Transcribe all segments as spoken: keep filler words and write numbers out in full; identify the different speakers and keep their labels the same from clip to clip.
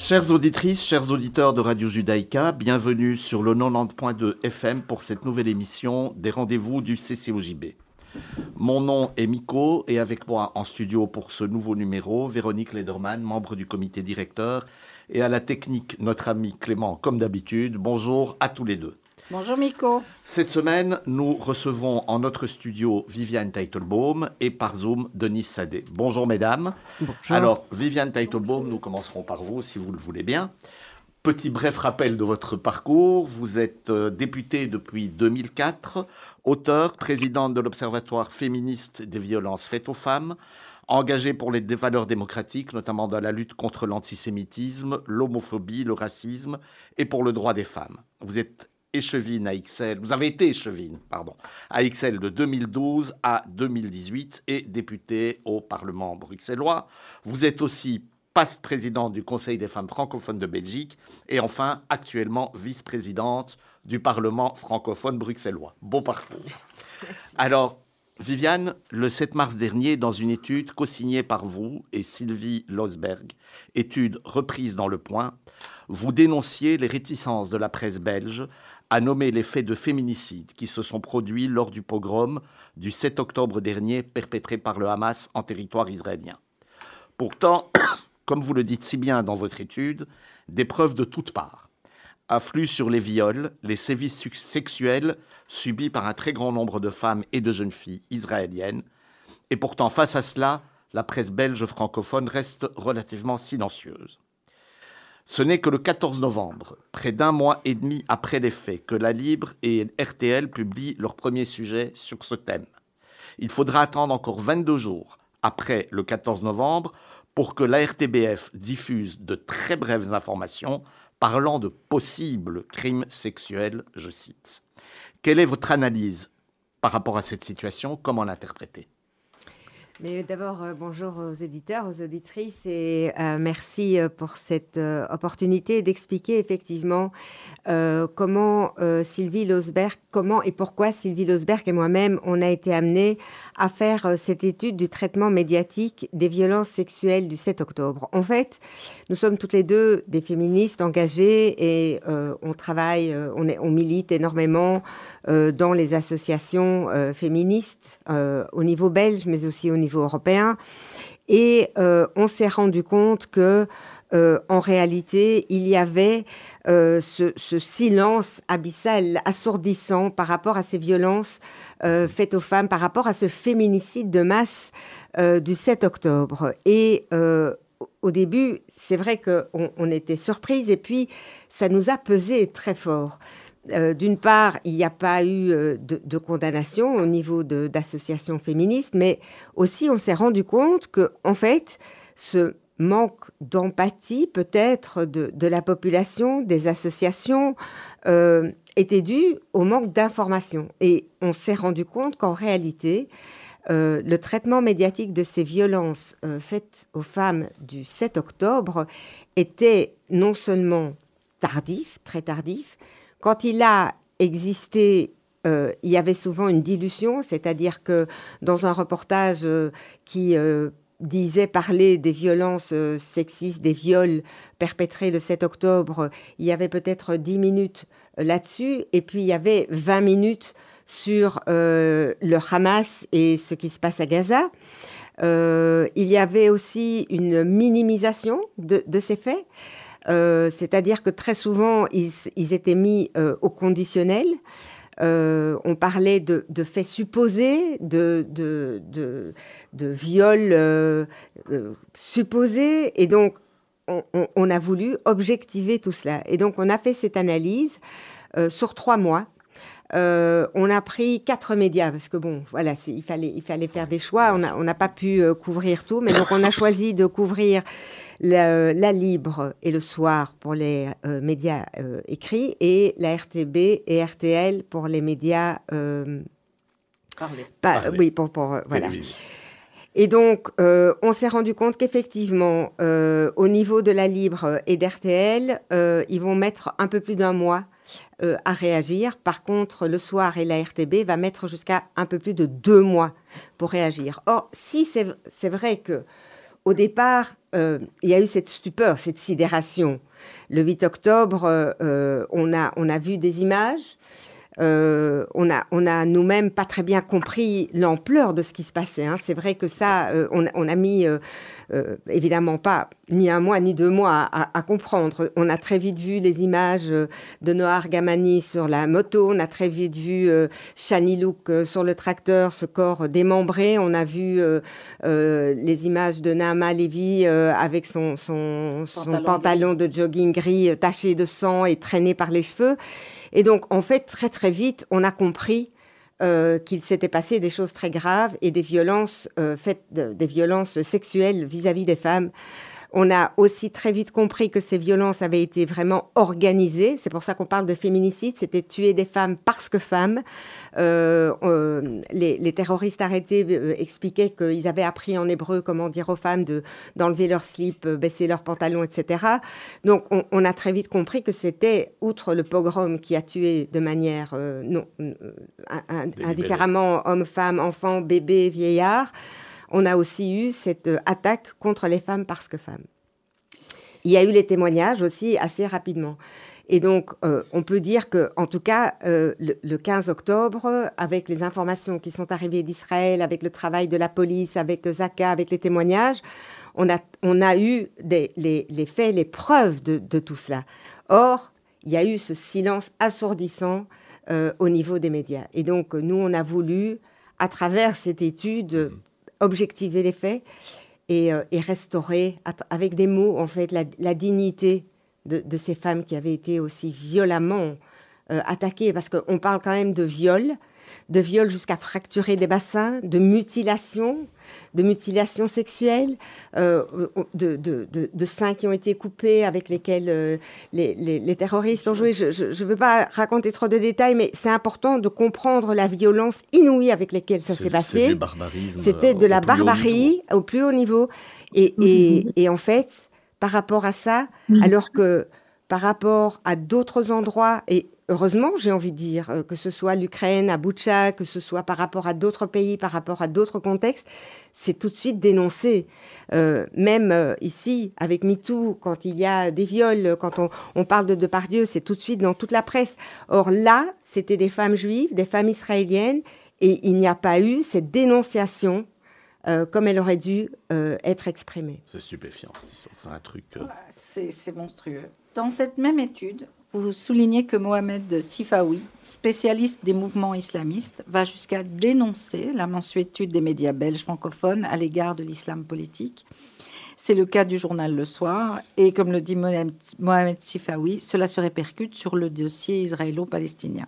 Speaker 1: Chères auditrices, chers auditeurs de Radio Judaïka, bienvenue sur le quatre-vingt-dix point deux F M pour cette nouvelle émission des rendez-vous du C C O J B. Mon nom est Miko et avec moi en studio pour ce nouveau numéro, Véronique Lederman, membre du comité directeur, et à la technique, notre ami Clément, comme d'habitude. Bonjour à tous les deux.
Speaker 2: Bonjour Miko.
Speaker 1: Cette semaine, nous recevons en notre studio Viviane Teitelbaum et par Zoom Denise Sadé. Bonjour mesdames.
Speaker 2: Bonjour.
Speaker 1: Alors, Viviane Teitelbaum, nous commencerons par vous si vous le voulez bien. Petit bref rappel de votre parcours. Vous êtes euh, députée depuis deux mille quatre, auteure, présidente de l'Observatoire féministe des violences faites aux femmes, engagée pour les valeurs démocratiques, notamment dans la lutte contre l'antisémitisme, l'homophobie, le racisme et pour le droit des femmes. Vous êtes échevine à X L, vous avez été échevine, pardon, à X L de deux mille douze à deux mille dix-huit et députée au Parlement bruxellois. Vous êtes aussi vice-présidente du Conseil des femmes francophones de Belgique et enfin actuellement vice-présidente du Parlement francophone bruxellois. Beau parcours.
Speaker 2: Merci.
Speaker 1: Alors, Viviane, le sept mars dernier, dans une étude co-signée par vous et Sylvie Losberg, étude reprise dans Le Point, vous dénonciez les réticences de la presse belge à nommer les faits de féminicide qui se sont produits lors du pogrom du sept octobre dernier perpétré par le Hamas en territoire israélien. Pourtant, comme vous le dites si bien dans votre étude, des preuves de toutes parts affluent sur les viols, les sévices sexuels subis par un très grand nombre de femmes et de jeunes filles israéliennes. Et pourtant, face à cela, la presse belge francophone reste relativement silencieuse. Ce n'est que le quatorze novembre, près d'un mois et demi après les faits, que La Libre et R T L publient leur premier sujet sur ce thème. Il faudra attendre encore vingt-deux jours après le quatorze novembre pour que la R T B F diffuse de très brèves informations parlant de possibles crimes sexuels, je cite. Quelle est votre analyse par rapport à cette situation? Comment l'interpréter?
Speaker 2: Mais d'abord, euh, bonjour aux éditeurs, aux auditrices et euh, merci pour cette euh, opportunité d'expliquer effectivement euh, comment euh, Sylvie Losberg, comment et pourquoi Sylvie Losberg et moi-même, on a été amenés à faire euh, cette étude du traitement médiatique des violences sexuelles du sept octobre. En fait, nous sommes toutes les deux des féministes engagées et euh, on travaille, euh, on, est, on milite énormément euh, dans les associations euh, féministes euh, au niveau belge, mais aussi au niveau européen. Et euh, on s'est rendu compte que, euh, en réalité, il y avait euh, ce, ce silence abyssal, assourdissant par rapport à ces violences euh, faites aux femmes, par rapport à ce féminicide de masse euh, du sept octobre. Et euh, au début, c'est vrai qu'on on était surprise et puis ça nous a pesé très fort. Euh, d'une part, il n'y a pas eu euh, de, de condamnation au niveau de, d'associations féministes, mais aussi on s'est rendu compte que, en fait, ce manque d'empathie peut-être de, de la population, des associations, euh, était dû au manque d'information. Et on s'est rendu compte qu'en réalité, euh, le traitement médiatique de ces violences euh, faites aux femmes du sept octobre était non seulement tardif, très tardif. Quand il a existé, euh, il y avait souvent une dilution, c'est-à-dire que dans un reportage euh, qui euh, disait parler des violences euh, sexistes, des viols perpétrés le sept octobre, il y avait peut-être dix minutes euh, là-dessus, et puis il y avait vingt minutes sur euh, le Hamas et ce qui se passe à Gaza. Euh, il y avait aussi une minimisation de, de ces faits. Euh, c'est-à-dire que très souvent, ils, ils étaient mis euh, au conditionnel. Euh, on parlait de, de faits supposés, de, de, de, de viols euh, euh, supposés. Et donc, on, on, on a voulu objectiver tout cela. Et donc, on a fait cette analyse euh, sur trois mois. Euh, on a pris quatre médias parce que bon, voilà, c'est, il fallait, il fallait faire des choix. On n'a pas pu euh, couvrir tout, mais donc on a choisi de couvrir la, la Libre et le Soir pour les euh, médias euh, écrits et la R T B et R T L pour les médias. Euh,
Speaker 1: Parlez.
Speaker 2: pas,
Speaker 1: Parlez.
Speaker 2: Oui, pour, pour euh, voilà.
Speaker 1: Télévision.
Speaker 2: Et donc, euh, on s'est rendu compte qu'effectivement, euh, au niveau de la Libre et d'R T L, euh, ils vont mettre un peu plus d'un mois euh, à réagir. Par contre, le Soir et la R T B va mettre jusqu'à un peu plus de deux mois pour réagir. Or, si c'est, c'est vrai que au départ, euh, il y a eu cette stupeur, cette sidération. Le huit octobre, euh, on a, on a vu des images. Euh, on a, on a nous-mêmes pas très bien compris l'ampleur de ce qui se passait. Hein. C'est vrai que ça, euh, on, on a mis euh, euh, évidemment pas ni un mois ni deux mois à, à, à comprendre. On a très vite vu les images de Noah Argamani sur la moto. On a très vite vu euh, Shani Louk euh, sur le tracteur, ce corps démembré. On a vu euh, euh, les images de Naama Levy euh, avec son, son, son pantalon, pantalon de jogging gris euh, taché de sang et traîné par les cheveux. Et donc, en fait, très, très vite, on a compris euh, qu'il s'était passé des choses très graves et des violences, euh, faites de, des violences sexuelles vis-à-vis des femmes. On a aussi très vite compris que ces violences avaient été vraiment organisées. C'est pour ça qu'on parle de féminicide. C'était tuer des femmes parce que femmes. Euh, euh, les, les terroristes arrêtés euh, expliquaient qu'ils avaient appris en hébreu comment dire aux femmes de, d'enlever leur slip, euh, baisser leurs pantalons, et cetera. Donc, on, on a très vite compris que c'était, outre le pogrom qui a tué de manière euh, non, euh, indifféremment hommes, femmes, enfants, bébés, vieillards, on a aussi eu cette euh, attaque contre les femmes parce que femmes. Il y a eu les témoignages aussi assez rapidement. Et donc, euh, on peut dire que, en tout cas, euh, le, le quinze octobre, avec les informations qui sont arrivées d'Israël, avec le travail de la police, avec Zaka, avec les témoignages, on a, on a eu des, les, les faits, les preuves de, de tout cela. Or, il y a eu ce silence assourdissant euh, au niveau des médias. Et donc, nous, on a voulu, à travers cette étude, objectiver les faits et, euh, et restaurer, avec des mots, en fait, la, la dignité de, de ces femmes qui avaient été aussi violemment euh, attaquées. Parce qu'on parle quand même de viol, de viol jusqu'à fracturer des bassins, de mutilation, de mutilation sexuelle, euh, de, de, de, de seins qui ont été coupés avec lesquels euh, les, les, les terroristes ont joué. Je ne veux pas raconter trop de détails, mais c'est important de comprendre la violence inouïe avec laquelle ça s'est passé.
Speaker 1: C'est du barbarisme.
Speaker 2: C'était de la barbarie au plus haut niveau. Et, et, et en fait, par rapport à ça, alors que par rapport à d'autres endroits, et heureusement, j'ai envie de dire, que ce soit l'Ukraine, à Boutcha, que ce soit par rapport à d'autres pays, par rapport à d'autres contextes, c'est tout de suite dénoncé. Euh, même euh, ici, avec MeToo, quand il y a des viols, quand on, on parle de Depardieu, c'est tout de suite dans toute la presse. Or là, c'était des femmes juives, des femmes israéliennes, et il n'y a pas eu cette dénonciation euh, comme elle aurait dû euh, être exprimée.
Speaker 1: C'est stupéfiant, c'est un truc... Euh...
Speaker 3: C'est, c'est monstrueux. Dans cette même étude, vous soulignez que Mohamed Sifawi, spécialiste des mouvements islamistes, va jusqu'à dénoncer la mansuétude des médias belges francophones à l'égard de l'islam politique. C'est le cas du journal Le Soir. Et comme le dit Mohamed Sifawi, cela se répercute sur le dossier israélo-palestinien.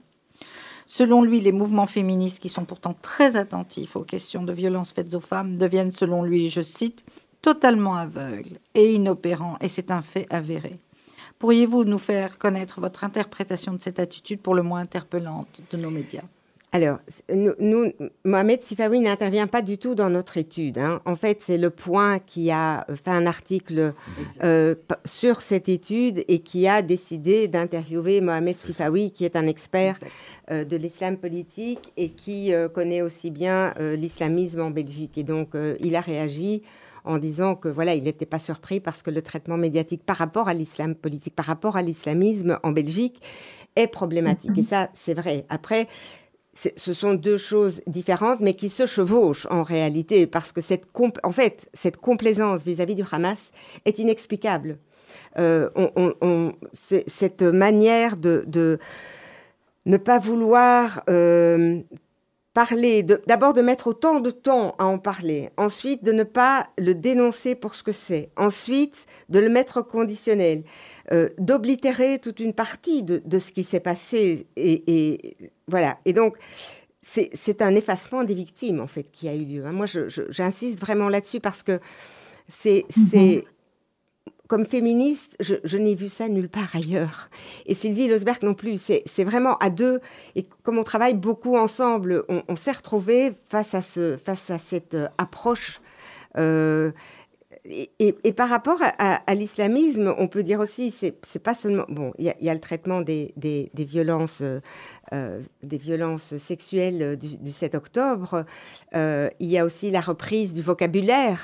Speaker 3: Selon lui, les mouvements féministes, qui sont pourtant très attentifs aux questions de violences faites aux femmes, deviennent, selon lui, je cite, « totalement aveugles et inopérants », et c'est un fait avéré. Pourriez-vous nous faire connaître votre interprétation de cette attitude pour le moins interpellante de nos médias ?
Speaker 2: Alors, nous, nous, Mohamed Sifawi n'intervient pas du tout dans notre étude. Hein. En fait, c'est le Point qui a fait un article euh, sur cette étude et qui a décidé d'interviewer Mohamed Sifawi, qui est un expert euh, de l'islam politique et qui euh, connaît aussi bien euh, l'islamisme en Belgique. Et donc, euh, il a réagi en disant que voilà, il n'était pas surpris parce que le traitement médiatique par rapport à l'islam politique, par rapport à l'islamisme en Belgique est problématique. Et ça, c'est vrai. Après, c'est, ce sont deux choses différentes, mais qui se chevauchent en réalité, parce que cette, comp- en fait, cette complaisance vis-à-vis du Hamas est inexplicable. Euh, on, on, on, c'est, cette manière de, de ne pas vouloir... Euh, parler, de, d'abord de mettre autant de temps à en parler, ensuite de ne pas le dénoncer pour ce que c'est, ensuite de le mettre conditionnel, euh, d'oblitérer toute une partie de, de ce qui s'est passé. Et, et voilà. Et donc, c'est, c'est un effacement des victimes, en fait, qui a eu lieu. Moi, je, je, j'insiste vraiment là-dessus parce que c'est... c'est comme féministe, je, je n'ai vu ça nulle part ailleurs. Et Sylvie Loosberg non plus. C'est, c'est vraiment à deux. Et comme on travaille beaucoup ensemble, on, on s'est retrouvés face à, ce, face à cette approche. Euh, et, et, et par rapport à, à, à l'islamisme, on peut dire aussi, c'est, c'est pas seulement... Bon, il y, y a le traitement des, des, des, violences, euh, des violences sexuelles du, du sept octobre. Euh, il y a aussi la reprise du vocabulaire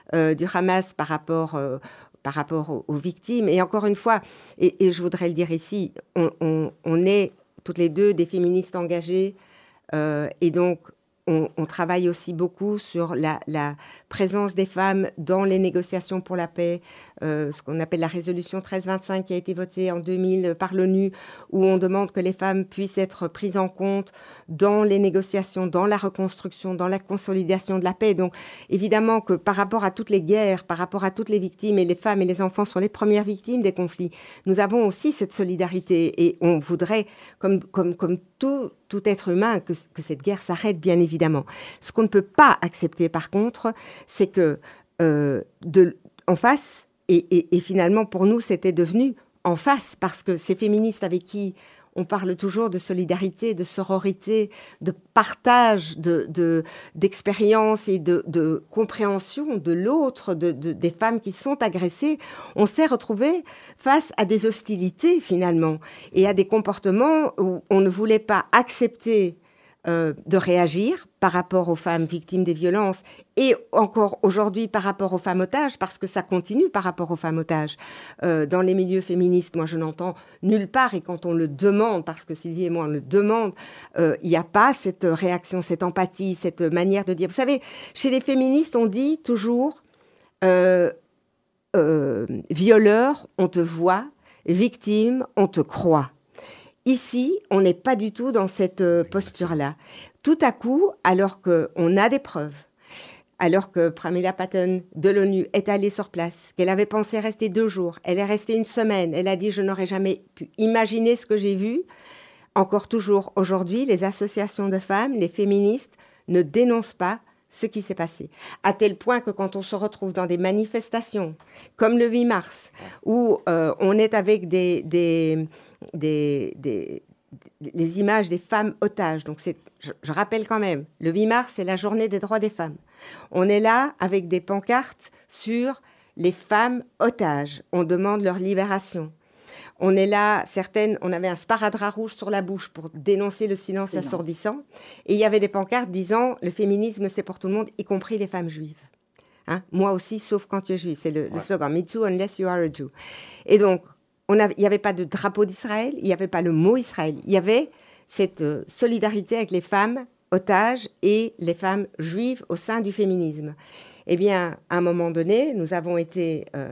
Speaker 2: euh, du Hamas par rapport, euh, par rapport aux, aux victimes. Et encore une fois, et, et je voudrais le dire ici, on, on, on est toutes les deux des féministes engagées euh, et donc on, on travaille aussi beaucoup sur la, la présence des femmes dans les négociations pour la paix, euh, ce qu'on appelle la résolution treize vingt-cinq qui a été votée en deux mille par l'ONU, où on demande que les femmes puissent être prises en compte dans les négociations, dans la reconstruction, dans la consolidation de la paix. Donc évidemment que par rapport à toutes les guerres, par rapport à toutes les victimes, et les femmes et les enfants sont les premières victimes des conflits, nous avons aussi cette solidarité et on voudrait, comme, comme, comme tout, tout être humain, que, que cette guerre s'arrête, bien évidemment. Ce qu'on ne peut pas accepter, par contre, c'est que euh, de, en face, et, et, et finalement pour nous c'était devenu en face, parce que ces féministes avec qui on parle toujours de solidarité, de sororité, de partage de, de, d'expérience et de, de compréhension de l'autre, de, de, des femmes qui sont agressées, on s'est retrouvés face à des hostilités finalement et à des comportements où on ne voulait pas accepter Euh, de réagir par rapport aux femmes victimes des violences et encore aujourd'hui par rapport aux femmes otages, parce que ça continue par rapport aux femmes otages. Euh, dans les milieux féministes, moi je n'entends nulle part, et quand on le demande, parce que Sylvie et moi on le demande, il n'y a pas cette réaction, cette empathie, cette manière de dire. Vous savez, chez les féministes, on dit toujours euh, euh, violeur, on te voit, victime, on te croit. Ici, on n'est pas du tout dans cette euh, posture-là. Tout à coup, alors qu'on a des preuves, alors que Pramila Patten de l'ONU est allée sur place, qu'elle avait pensé rester deux jours, elle est restée une semaine, elle a dit « je n'aurais jamais pu imaginer ce que j'ai vu ». Encore toujours aujourd'hui, les associations de femmes, les féministes, ne dénoncent pas ce qui s'est passé. À tel point que quand on se retrouve dans des manifestations, comme le huit mars, où euh, on est avec des... des Des, des, les images des femmes otages. Donc c'est, je, je rappelle quand même, le huit mars, c'est la journée des droits des femmes. On est là avec des pancartes sur les femmes otages. On demande leur libération. On est là, certaines, on avait un sparadrap rouge sur la bouche pour dénoncer le silence, silence assourdissant. Et il y avait des pancartes disant « le féminisme, c'est pour tout le monde, y compris les femmes juives ». Hein, moi aussi, sauf quand tu es juif. C'est le, ouais. le slogan « Me too, unless you are a Jew ». Et donc, il n'y avait pas de drapeau d'Israël, il n'y avait pas le mot Israël. Il y avait cette euh, solidarité avec les femmes otages et les femmes juives au sein du féminisme. Eh bien, à un moment donné, nous avons été... Euh,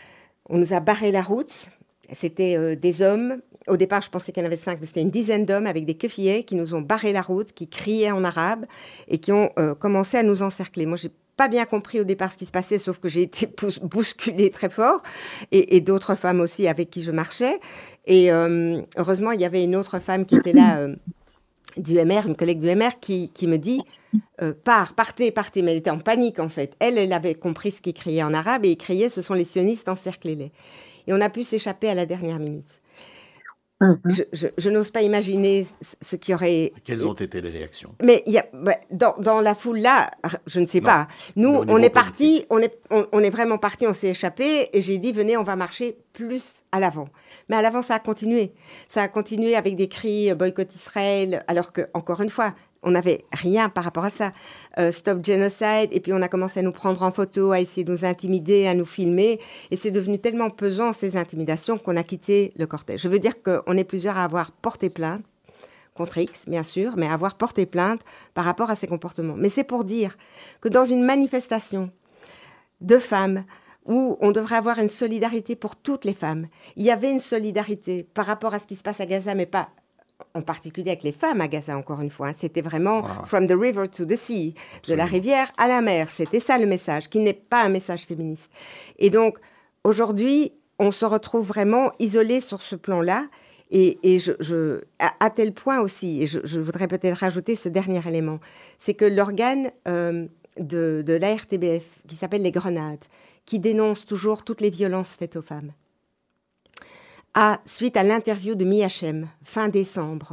Speaker 2: on nous a barré la route. C'était euh, des hommes. Au départ, je pensais qu'il y en avait cinq, mais c'était une dizaine d'hommes avec des kefiers qui nous ont barré la route, qui criaient en arabe et qui ont euh, commencé à nous encercler. Moi, j'ai pas bien compris au départ ce qui se passait, sauf que j'ai été bousculée très fort, et, et d'autres femmes aussi avec qui je marchais. Et euh, heureusement, il y avait une autre femme qui était là, euh, du M R, une collègue du M R, qui, qui me dit euh, « Pars, partez, partez ». Mais elle était en panique, en fait. Elle, elle avait compris ce qu'il criait en arabe, et il criait « Ce sont les sionistes, encerclez-les ». Et on a pu s'échapper à la dernière minute. Je, je, je n'ose pas imaginer ce qui aurait...
Speaker 1: Quelles ont été les réactions?
Speaker 2: Mais il y a, bah, dans, dans la foule là, je ne sais non. pas. Nous, on est partis, on est, on, on est vraiment partis, on s'est échappé, et j'ai dit, venez, on va marcher plus à l'avant. Mais à l'avant, ça a continué. Ça a continué avec des cris, boycott Israël, alors que, encore une fois, on n'avait rien par rapport à ça. Euh, Stop Genocide, et puis on a commencé à nous prendre en photo, à essayer de nous intimider, à nous filmer. Et c'est devenu tellement pesant, ces intimidations, qu'on a quitté le cortège. Je veux dire qu'on est plusieurs à avoir porté plainte, contre X, bien sûr, mais à avoir porté plainte par rapport à ces comportements. Mais c'est pour dire que dans une manifestation de femmes, où on devrait avoir une solidarité pour toutes les femmes, il y avait une solidarité par rapport à ce qui se passe à Gaza, mais pas... en particulier avec les femmes à Gaza, encore une fois. Hein. C'était vraiment wow. « from the river to the sea », de la rivière à la mer. C'était ça le message, qui n'est pas un message féministe. Et donc, aujourd'hui, on se retrouve vraiment isolé sur ce plan-là, et, et je, je, à, à tel point aussi, et je, je voudrais peut-être rajouter ce dernier élément, c'est que l'organe euh, de, de l'A R T B F, qui s'appelle les Grenades, qui dénonce toujours toutes les violences faites aux femmes, a, suite à l'interview de Miachem, fin décembre,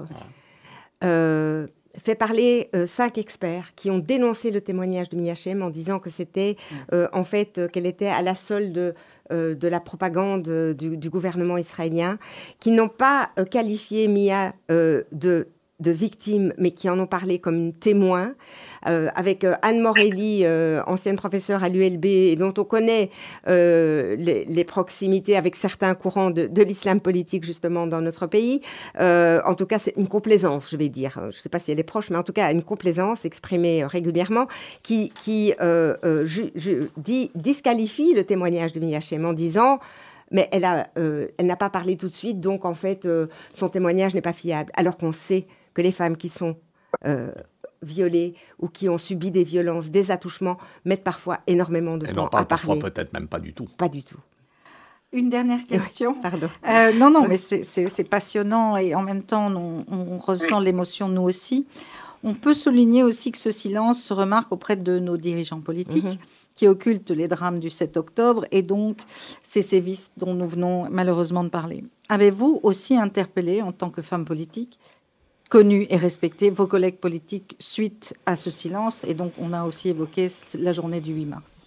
Speaker 2: euh, fait parler euh, cinq experts qui ont dénoncé le témoignage de Miachem en disant que c'était, euh, en fait, euh, qu'elle était à la solde euh, de la propagande euh, du, du gouvernement israélien, qui n'ont pas euh, qualifié Mia euh, de de victimes, mais qui en ont parlé comme une témoin, euh, avec euh, Anne Morelli, euh, ancienne professeure à l'U L B, et dont on connaît euh, les, les proximités avec certains courants de, de l'islam politique, justement, dans notre pays. Euh, en tout cas, c'est une complaisance, je vais dire. Je ne sais pas si elle est proche, mais en tout cas, une complaisance exprimée régulièrement, qui, qui euh, euh, je, je, dit, disqualifie le témoignage de Mia Chem en disant... Mais elle a, euh, elle n'a pas parlé tout de suite, donc en fait, euh, son témoignage n'est pas fiable. Alors qu'on sait que les femmes qui sont euh, violées ou qui ont subi des violences, des attouchements, mettent parfois énormément de
Speaker 1: et
Speaker 2: temps
Speaker 1: non, pas,
Speaker 2: à parler.
Speaker 1: Parfois, peut-être même pas du tout.
Speaker 2: Pas du tout.
Speaker 3: Une dernière question.
Speaker 2: Pardon.
Speaker 3: Euh, non, non, mais c'est passionnant et en même temps, on, on ressent l'émotion nous aussi. On peut souligner aussi que ce silence se remarque auprès de nos dirigeants politiques. Mm-hmm. qui occultent les drames du sept octobre et donc ces sévices dont nous venons malheureusement de parler. Avez-vous aussi interpellé, en tant que femme politique, connue et respectée, vos collègues politiques suite à ce silence? Et donc, on a aussi évoqué la journée du huit mars.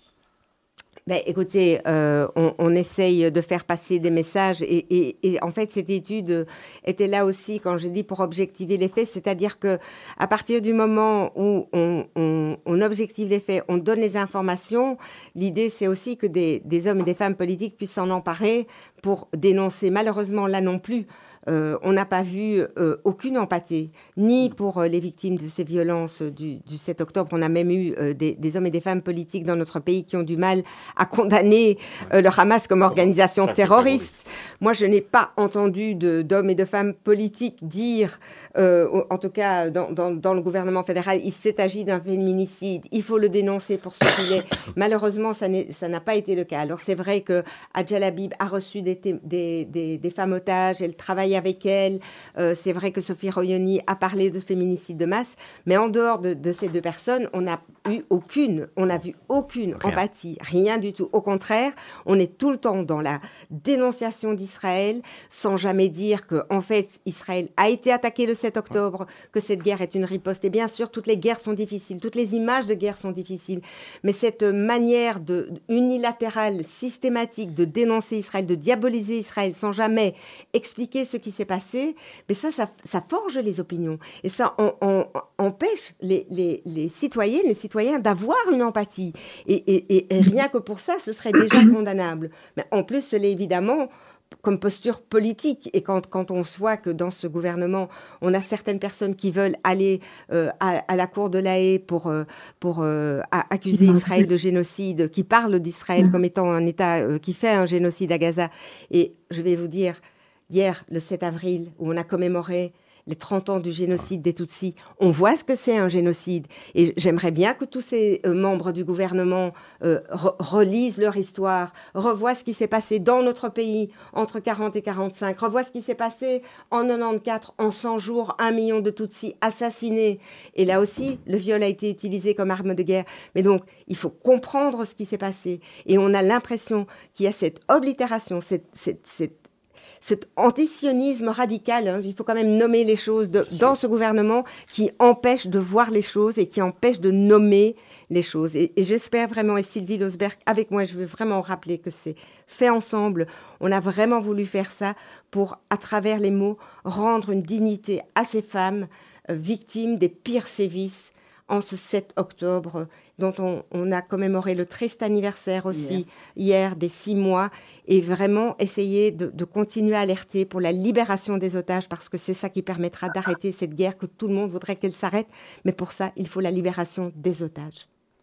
Speaker 2: Ben, écoutez, euh, on, on essaye de faire passer des messages et, et, et en fait, cette étude était là aussi, quand j'ai dit pour objectiver les faits, c'est-à-dire qu'à partir du moment où on, on, on objective les faits, on donne les informations, l'idée, c'est aussi que des, des hommes et des femmes politiques puissent s'en emparer pour dénoncer. Malheureusement, là non plus, Euh, on n'a pas vu euh, aucune empathie, ni pour euh, les victimes de ces violences du, du sept octobre. On a même eu euh, des, des hommes et des femmes politiques dans notre pays qui ont du mal à condamner euh, le Hamas comme organisation terroriste. Moi, je n'ai pas entendu d'hommes et de femmes politiques dire, euh, en tout cas dans, dans, dans le gouvernement fédéral, il s'est agi d'un féminicide, il faut le dénoncer pour ce qu'il est. Malheureusement, ça n'a pas été le cas. Alors c'est vrai que Adjel Habib a reçu des, des, des, des femmes otages, elle travaille avec elle. Euh, c'est vrai que Sophie Royoni a parlé de féminicide de masse, mais en dehors de, de ces deux personnes, on n'a eu aucune, on n'a vu aucune rien. empathie, rien du tout. Au contraire, on est tout le temps dans la dénonciation d'Israël, sans jamais dire que, en fait, Israël a été attaqué le sept octobre, que cette guerre est une riposte. Et bien sûr, toutes les guerres sont difficiles, toutes les images de guerre sont difficiles, mais cette manière de, unilatérale, systématique de dénoncer Israël, de diaboliser Israël, sans jamais expliquer ce qui s'est passé, mais ça, ça, ça forge les opinions. Et ça on, on, on empêche les, les, les citoyennes, les citoyens d'avoir une empathie. Et, et, et rien que pour ça, ce serait déjà condamnable. Mais en plus, ce l'est évidemment comme posture politique. Et quand, quand on voit que dans ce gouvernement, on a certaines personnes qui veulent aller euh, à, à la cour de La Haye pour, euh, pour euh, accuser Israël de génocide, qui parlent d'Israël mmh. comme étant un État euh, qui fait un génocide à Gaza. Et je vais vous dire, hier, le sept avril, où on a commémoré les trente ans du génocide des Tutsis, on voit ce que c'est un génocide. Et j'aimerais bien que tous ces euh, membres du gouvernement euh, re relisent leur histoire, revoient ce qui s'est passé dans notre pays entre quarante et quarante-cinq, revoient ce qui s'est passé en quatre-vingt-quatorze, en cent jours, un million de Tutsis assassinés. Et là aussi, le viol a été utilisé comme arme de guerre. Mais donc, il faut comprendre ce qui s'est passé. Et on a l'impression qu'il y a cette oblitération, cette, cette, cette cet antisionisme radical, hein, il faut quand même nommer les choses de, dans ce gouvernement qui empêche de voir les choses et qui empêche de nommer les choses. Et, et j'espère vraiment, et Sylvie Losberg, avec moi, je veux vraiment rappeler que c'est fait ensemble. On a vraiment voulu faire ça pour, à travers les mots, rendre une dignité à ces femmes euh, victimes des pires sévices en ce sept octobre, dont on, on a commémoré le triste anniversaire aussi hier, hier des six mois, et vraiment essayer de, de continuer à alerter pour la libération des otages, parce que c'est ça qui permettra d'arrêter cette guerre que tout le monde voudrait qu'elle s'arrête, mais pour ça, il faut la libération des otages.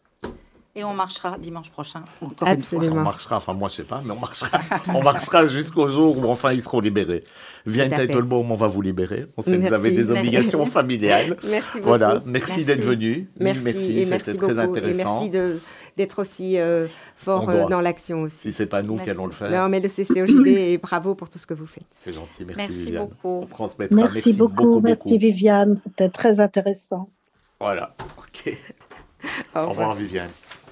Speaker 3: Et on marchera dimanche prochain.
Speaker 2: Absolument.
Speaker 1: On marchera, enfin moi je sais pas, mais on marchera, on marchera jusqu'au jour où enfin ils seront libérés. Viens Teitelbaum, on va vous libérer. On sait merci. que vous avez des obligations merci. familiales. Merci beaucoup. Voilà, merci, merci. d'être venu.
Speaker 2: Merci, merci. c'était très beaucoup. intéressant. Et merci d'être aussi euh, fort euh, dans l'action aussi.
Speaker 1: Si c'est pas nous qui allons le faire.
Speaker 2: Non, mais le C C O J B, et bravo pour tout ce que vous faites.
Speaker 1: C'est gentil, merci,
Speaker 3: merci
Speaker 1: Viviane.
Speaker 3: Beaucoup.
Speaker 1: On transmettra.
Speaker 4: Merci, merci beaucoup, beaucoup, merci beaucoup. Viviane, c'était très intéressant.
Speaker 1: Voilà, ok. Au, Au revoir Viviane.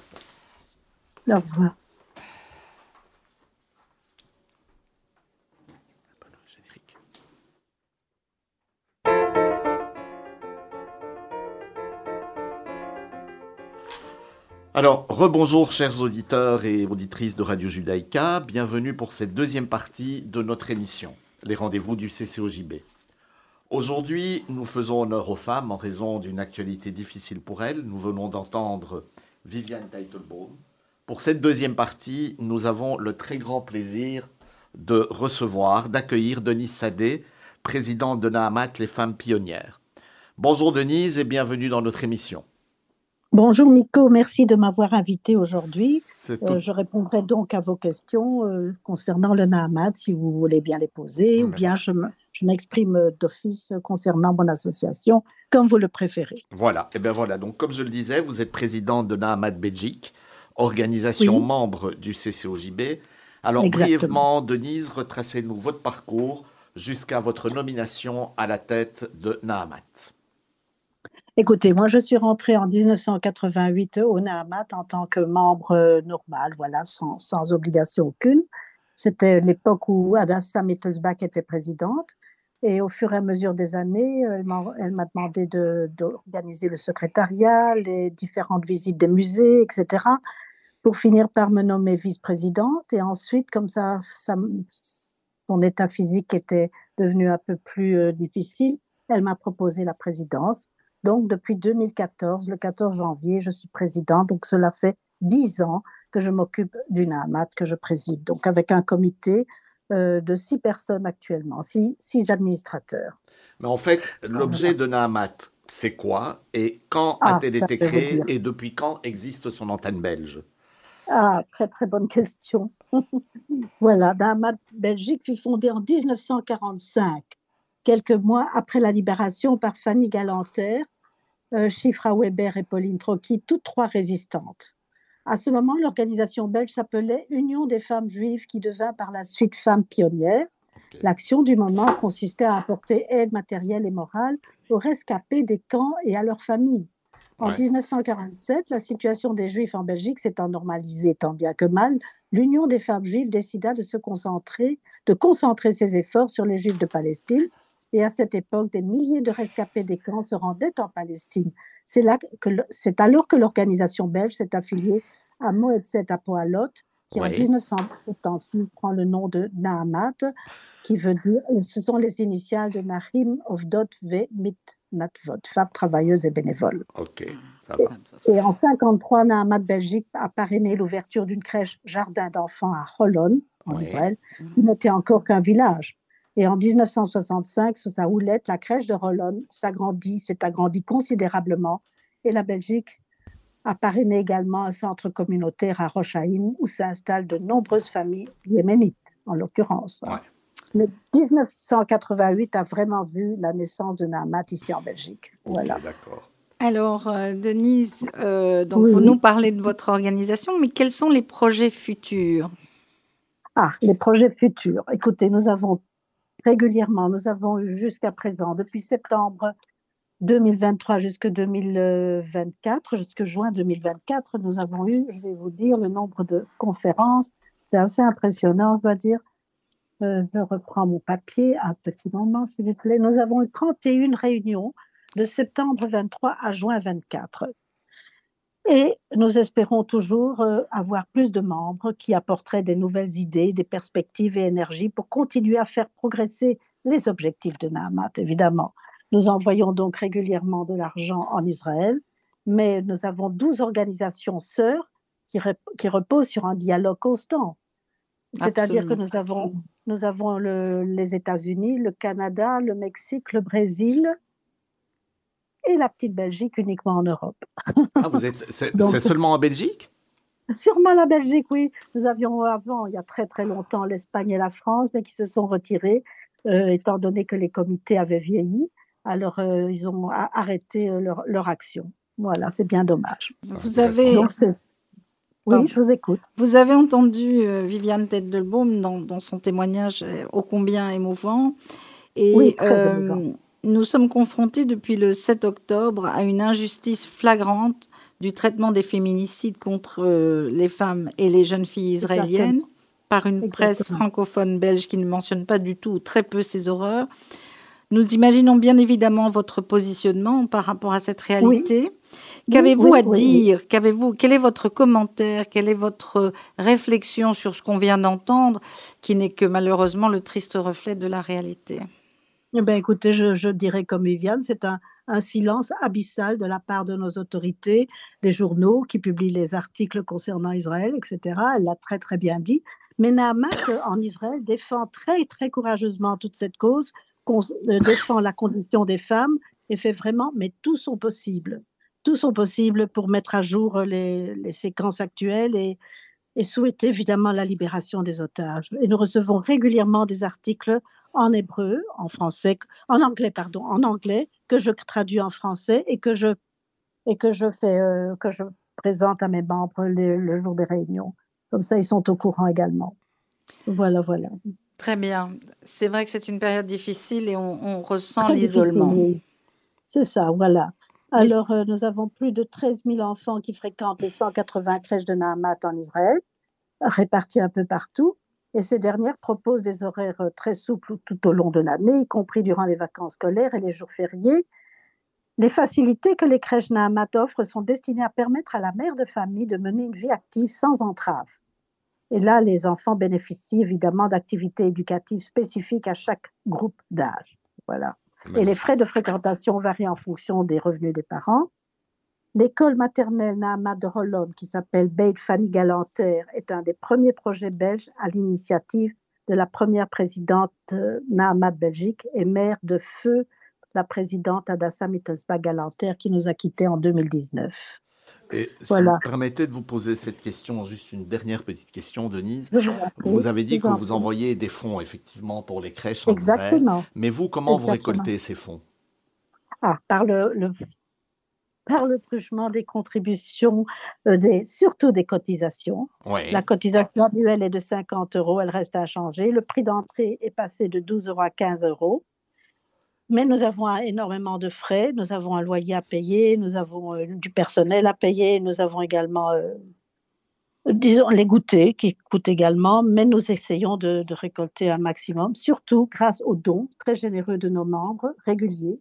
Speaker 4: Au revoir.
Speaker 1: Alors, rebonjour chers auditeurs et auditrices de Radio Judaïka, bienvenue pour cette deuxième partie de notre émission, les rendez-vous du C C O J B. Aujourd'hui, nous faisons honneur aux femmes en raison d'une actualité difficile pour elles. Nous venons d'entendre Viviane Teitelbaum. Pour cette deuxième partie, nous avons le très grand plaisir de recevoir, d'accueillir Denise Sadé, présidente de Nahamat, les femmes pionnières. Bonjour Denise et bienvenue dans notre émission.
Speaker 4: Bonjour Nico, merci de m'avoir invité aujourd'hui.
Speaker 1: C'est
Speaker 4: Euh,
Speaker 1: tout-
Speaker 4: je répondrai donc à vos questions euh, concernant le Nahamat, si vous voulez bien les poser, ou bien je me- je m'exprime d'office concernant mon association, comme vous le préférez.
Speaker 1: Voilà, et bien voilà. Donc, comme je le disais, vous êtes présidente de Nahamat Belgique, organisation
Speaker 4: Oui.
Speaker 1: membre du C C O J B. Alors,
Speaker 4: Exactement.
Speaker 1: brièvement, Denise, retracez-nous votre parcours jusqu'à votre nomination à la tête de Nahamat.
Speaker 4: Écoutez, moi je suis rentrée en dix-neuf cent quatre-vingt-huit au Nahamat en tant que membre euh, normal, voilà, sans, sans obligation aucune. C'était l'époque où Adassa Mittelsbach était présidente. Et au fur et à mesure des années, elle m'a, elle m'a demandé de, d'organiser le secrétariat, les différentes visites des musées, et cetera, pour finir par me nommer vice-présidente. Et ensuite, comme ça, ça son état physique était devenu un peu plus euh, difficile, elle m'a proposé la présidence. Donc, depuis deux mille quatorze, le quatorze janvier, je suis présidente. Donc, cela fait dix ans que je m'occupe du Nahamat, que je préside. Donc, avec un comité euh, de six personnes actuellement, six, six administrateurs.
Speaker 1: Mais en fait, l'objet de Nahamat, c'est quoi et quand
Speaker 4: Ah,
Speaker 1: a-t-elle
Speaker 4: ça
Speaker 1: été
Speaker 4: je vais vous
Speaker 1: créée
Speaker 4: dire.
Speaker 1: et depuis quand existe son antenne belge?
Speaker 4: Ah, très très bonne question. Voilà, Nahamat Belgique fut fondée en dix-neuf cent quarante-cinq, quelques mois après la libération par Fanny Galanter, euh, Chifra Weber et Pauline Trocky, toutes trois résistantes. À ce moment, l'organisation belge s'appelait Union des femmes juives, qui devint par la suite Femmes pionnières.
Speaker 1: Ok.
Speaker 4: L'action du moment consistait à apporter aide matérielle et morale aux rescapés des camps et à leurs familles. En
Speaker 1: Ouais.
Speaker 4: dix-neuf cent quarante-sept, la situation des Juifs en Belgique s'étant normalisée tant bien que mal, l'Union des femmes juives décida de se concentrer, de concentrer ses efforts sur les Juifs de Palestine. Et à cette époque, des milliers de rescapés des camps se rendaient en Palestine. C'est, là que le- c'est alors que l'organisation belge s'est affiliée à Moetzet Apoalot, qui en
Speaker 1: Oui.
Speaker 4: dix-neuf cent soixante-six prend le nom de Nahamat, qui veut dire, ce sont les initiales de Nahim Ovdot Ve Mit Natvot, femmes travailleuses et bénévoles.
Speaker 1: Ok, ça va.
Speaker 4: Et en cinquante-trois, Nahamat Belgique a parrainé l'ouverture d'une crèche jardin d'enfants à Holon, en
Speaker 1: Oui.
Speaker 4: Israël, qui n'était encore qu'un village. Et en dix-neuf cent soixante-cinq, sous sa houlette, la crèche de Holon s'agrandit, s'est agrandie considérablement. Et la Belgique a parrainé également un centre communautaire à Rosh Haïm, où s'installent de nombreuses familles yéménites, en l'occurrence.
Speaker 1: Ouais.
Speaker 4: Le dix-neuf cent quatre-vingt-huit a vraiment vu la naissance de Nahamat ici en Belgique.
Speaker 1: Ok,
Speaker 4: Voilà.
Speaker 1: d'accord.
Speaker 3: Alors, euh, Denise, euh, donc
Speaker 4: Oui.
Speaker 3: vous nous parlez de votre organisation, mais quels sont les projets futurs?
Speaker 4: Ah, les projets futurs. Écoutez, nous avons régulièrement, nous avons eu jusqu'à présent, depuis septembre deux mille vingt-trois jusqu'à deux mille vingt-quatre, jusqu'à juin deux mille vingt-quatre, nous avons eu, je vais vous dire, le nombre de conférences. C'est assez impressionnant, je dois dire. Euh, je reprends mon papier, un petit moment, s'il vous plaît. Nous avons eu trente et une réunions de septembre vingt-trois à juin vingt-quatre. Et nous espérons toujours euh, avoir plus de membres qui apporteraient des nouvelles idées, des perspectives et énergies pour continuer à faire progresser les objectifs de Nahamat, évidemment. Nous envoyons donc régulièrement de l'argent en Israël, mais nous avons douze organisations sœurs qui, rep- qui reposent sur un dialogue constant. C'est-à-dire que
Speaker 3: Absolument.
Speaker 4: nous avons, nous avons le- les États-Unis, le Canada, le Mexique, le Brésil et la petite Belgique uniquement en Europe.
Speaker 1: Ah, vous êtes, c'est
Speaker 4: Donc,
Speaker 1: c'est seulement en Belgique?
Speaker 4: Sûrement la Belgique, oui. Nous avions avant, il y a très très longtemps, l'Espagne et la France, mais qui se sont retirés, euh, étant donné que les comités avaient vieilli. Alors, euh, ils ont a- arrêté euh, leur, leur action. Voilà, c'est bien dommage.
Speaker 3: Vous avez,
Speaker 4: Donc, c'est... Oui,
Speaker 3: Pardon.
Speaker 4: je vous écoute.
Speaker 3: vous avez entendu euh, Viviane Teitelbaum dans, dans son témoignage euh, ô combien émouvant. Et
Speaker 4: Oui, très
Speaker 3: euh,
Speaker 4: émouvant.
Speaker 3: nous sommes confrontés depuis le sept octobre à une injustice flagrante du traitement des féminicides contre euh, les femmes et les jeunes filles israéliennes par une presse
Speaker 4: Exactement.
Speaker 3: francophone belge qui ne mentionne pas du tout ou très peu ces horreurs. Nous imaginons bien évidemment votre positionnement par rapport à cette réalité. Qu'avez-vous
Speaker 4: oui,
Speaker 3: à
Speaker 4: oui, oui.
Speaker 3: dire? Qu'avez-vous, quel est votre commentaire? Quelle est votre réflexion sur ce qu'on vient d'entendre, qui n'est que malheureusement le triste reflet de la réalité?
Speaker 4: Eh ben, écoutez, je, je dirais comme Viviane, c'est un, un silence abyssal de la part de nos autorités, des journaux qui publient les articles concernant Israël, et cetera. Elle l'a très très bien dit. Mais Naamat, euh, en Israël, défend très très courageusement toute cette cause, qu'on, euh, défend la condition des femmes et fait vraiment, mais tout son possible, tout son possible pour mettre à jour les, les séquences actuelles et, et souhaite évidemment la libération des otages. Et nous recevons régulièrement des articles en hébreu, en français, en anglais, pardon, en anglais, que je traduis en français et que je, et que je fais, euh, que je présente à mes membres le, le jour des réunions. Comme ça, ils sont au courant également. Voilà, voilà.
Speaker 3: Très bien. C'est vrai que c'est une période difficile et on, on ressent
Speaker 4: Très
Speaker 3: l'isolement.
Speaker 4: difficile, oui. C'est ça, voilà.
Speaker 3: Mais-
Speaker 4: Alors, euh, nous avons plus de treize mille enfants qui fréquentent les cent quatre-vingts crèches de Naamat en Israël, répartis un peu partout. Et ces dernières proposent des horaires euh, très souples tout au long de l'année, y compris durant les vacances scolaires et les jours fériés. Les facilités que les crèches Naamat offrent sont destinées à permettre à la mère de famille de mener une vie active sans entrave. Et là, les enfants bénéficient évidemment d'activités éducatives spécifiques à chaque groupe d'âge. Voilà. Et les frais de fréquentation varient en fonction des revenus des parents. L'école maternelle Naamat de Holon, qui s'appelle Beit Fanny Galanter, est un des premiers projets belges à l'initiative de la première présidente euh, Naamat Belgique et mère de feu la présidente Adassa Mittelsbach Galanter, qui nous a quittés en deux mille dix-neuf.
Speaker 1: Et si
Speaker 4: Voilà.
Speaker 1: vous permettez de vous poser cette question, juste une dernière petite question, Denise.
Speaker 4: Je vous en prie,
Speaker 1: Vous avez dit
Speaker 4: je
Speaker 1: que
Speaker 4: vous en
Speaker 1: vous
Speaker 4: prie.
Speaker 1: envoyez des fonds, effectivement, pour les crèches en Israël.
Speaker 4: Exactement.
Speaker 1: Mais vous, comment vous
Speaker 4: Exactement.
Speaker 1: récoltez ces fonds?
Speaker 4: Ah, par le, le, par le truchement des contributions, euh, des, surtout des cotisations.
Speaker 1: Oui.
Speaker 4: La cotisation annuelle est de cinquante euros, elle reste inchangée. Le prix d'entrée est passé de douze euros à quinze euros. Mais nous avons énormément de frais, nous avons un loyer à payer, nous avons euh, du personnel à payer, nous avons également, euh, disons, les goûters qui coûtent également, mais nous essayons de, de récolter un maximum, surtout grâce aux dons très généreux de nos membres réguliers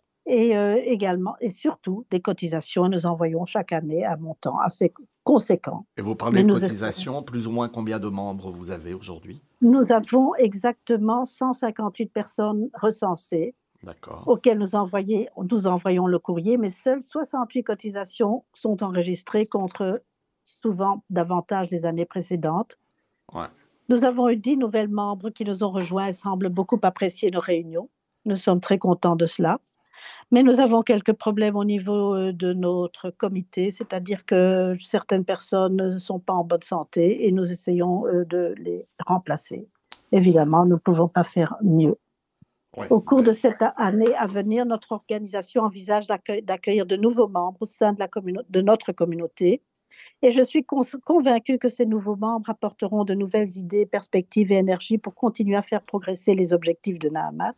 Speaker 4: et euh, également, et surtout, des cotisations. Nous envoyons chaque année un montant assez conséquent.
Speaker 1: Et vous parlez
Speaker 4: Mais
Speaker 1: de
Speaker 4: nous
Speaker 1: cotisation, plus ou moins combien de membres vous avez aujourd'hui?
Speaker 4: Nous avons exactement cent cinquante-huit personnes recensées,
Speaker 1: D'accord.
Speaker 4: auxquelles nous, envoyez, nous envoyons le courrier, mais seules soixante-huit cotisations sont enregistrées contre souvent davantage les années précédentes.
Speaker 1: Ouais.
Speaker 4: Nous avons eu dix nouvelles membres qui nous ont rejoints et semblent beaucoup apprécier nos réunions. Nous sommes très contents de cela. Mais nous avons quelques problèmes au niveau de notre comité, c'est-à-dire que certaines personnes ne sont pas en bonne santé et nous essayons de les remplacer. Évidemment, nous ne pouvons pas faire mieux.
Speaker 1: Ouais.
Speaker 4: Au cours de cette année à venir, notre organisation envisage d'accueil- d'accueillir de nouveaux membres au sein de, la communauté, de notre communauté. Et je suis con- convaincue que ces nouveaux membres apporteront de nouvelles idées, perspectives et énergies pour continuer à faire progresser les objectifs de Naamat.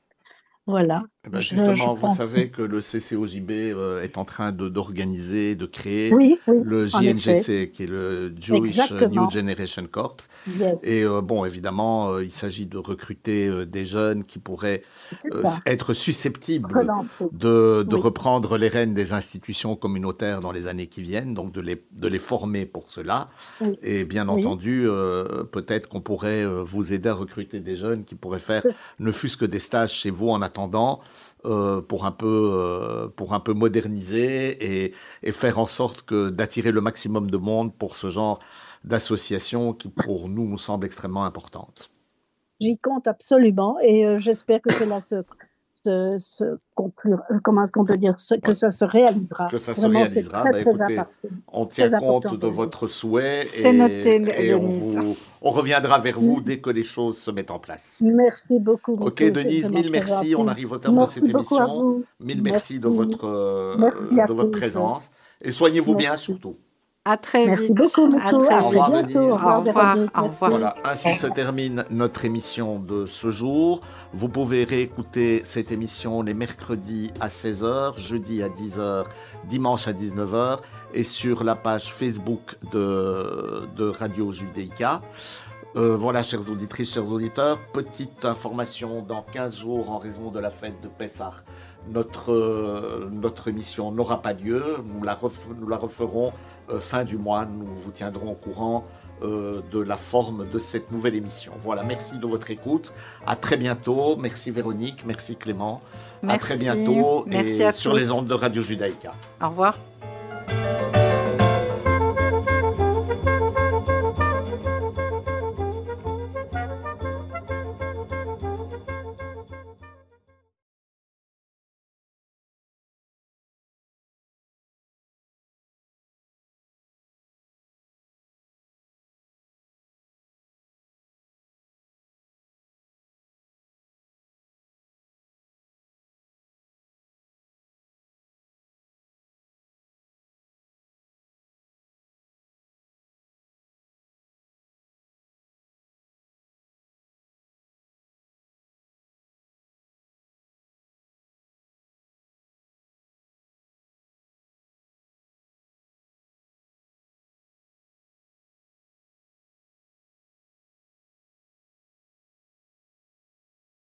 Speaker 4: Voilà.
Speaker 1: Eh ben,
Speaker 4: Je-
Speaker 1: justement,
Speaker 4: je
Speaker 1: vous
Speaker 4: pense-
Speaker 1: savez que le C C O J B euh, est en train de- d'organiser, de créer
Speaker 4: Oui, oui,
Speaker 1: le
Speaker 4: en
Speaker 1: J N G
Speaker 4: effet.
Speaker 1: C, qui est le Jewish euh,
Speaker 4: Exactement.
Speaker 1: New Generation Corps.
Speaker 4: Yes.
Speaker 1: Et euh, bon, évidemment, euh, il s'agit de recruter euh, des jeunes qui pourraient
Speaker 4: C'est
Speaker 1: euh,
Speaker 4: ça.
Speaker 1: être susceptibles
Speaker 4: Relancer.
Speaker 1: de, de
Speaker 4: Oui.
Speaker 1: reprendre les rênes des institutions communautaires dans les années qui viennent, donc de les, de les former pour cela.
Speaker 4: Oui.
Speaker 1: Et bien
Speaker 4: Oui.
Speaker 1: entendu, euh, peut-être qu'on pourrait euh, vous aider à recruter des jeunes qui pourraient faire
Speaker 4: C'est-
Speaker 1: ne fût-ce que des stages chez vous en attendant, euh, pour un peu, euh, pour un peu moderniser et, et faire en sorte que d'attirer le maximum de monde pour ce genre d'association qui, pour nous, nous semble extrêmement importante.
Speaker 4: J'y compte absolument et euh, j'espère que cela se, se, se conclura, euh, comment est-ce qu'on peut dire, ce- que
Speaker 1: Ouais.
Speaker 4: ça se réalisera.
Speaker 1: Que ça se
Speaker 4: Vraiment,
Speaker 1: réalisera.
Speaker 4: c'est très,
Speaker 1: Bah,
Speaker 4: très
Speaker 1: écoutez,
Speaker 4: important.
Speaker 1: on tient
Speaker 4: Très
Speaker 1: compte
Speaker 4: important
Speaker 1: de
Speaker 4: pour nous.
Speaker 1: votre souhait
Speaker 3: C'est
Speaker 1: et,
Speaker 3: noté,
Speaker 1: et on,
Speaker 3: Denise.
Speaker 1: vous- on reviendra vers vous dès que les choses se mettent en place.
Speaker 4: Merci beaucoup.
Speaker 1: Ok,
Speaker 4: Moutou, c'est
Speaker 1: Denise,
Speaker 4: vraiment
Speaker 1: mille
Speaker 4: très
Speaker 1: merci.
Speaker 4: gentil.
Speaker 1: On arrive au terme
Speaker 4: Merci
Speaker 1: de cette
Speaker 4: beaucoup à
Speaker 1: émission.
Speaker 4: vous.
Speaker 1: Mille merci, de
Speaker 4: Merci.
Speaker 1: votre, euh,
Speaker 4: Merci à
Speaker 1: de votre
Speaker 4: tous.
Speaker 1: présence. Et soignez-vous bien
Speaker 4: Merci.
Speaker 1: surtout.
Speaker 3: À très
Speaker 4: Merci
Speaker 3: vite.
Speaker 4: beaucoup,
Speaker 3: À
Speaker 4: Moutou.
Speaker 3: très
Speaker 4: À
Speaker 1: Au
Speaker 4: très
Speaker 1: revoir,
Speaker 3: vite.
Speaker 1: Denise.
Speaker 4: bientôt.
Speaker 3: Au revoir,
Speaker 4: Véronique.
Speaker 3: au
Speaker 4: Merci.
Speaker 3: revoir.
Speaker 1: Voilà, ainsi se termine notre émission de ce jour. Vous pouvez réécouter cette émission les mercredis à seize heures, jeudi à dix heures, dimanche à dix-neuf heures et sur la page Facebook de, de Radio Judéica. Euh, voilà, chères auditrices, chers auditeurs, petite information, dans quinze jours, en raison de la fête de Pessah, notre, euh, notre émission n'aura pas lieu. Nous la, ref- nous la referons euh, fin du mois. Nous vous tiendrons au courant euh, de la forme de cette nouvelle émission. Voilà, merci de votre écoute. À très bientôt. Merci Véronique, merci Clément.
Speaker 3: Merci.
Speaker 1: À très bientôt
Speaker 3: Merci
Speaker 1: et
Speaker 3: à
Speaker 1: sur
Speaker 3: tous.
Speaker 1: les ondes de Radio Judaïka.
Speaker 3: Au revoir.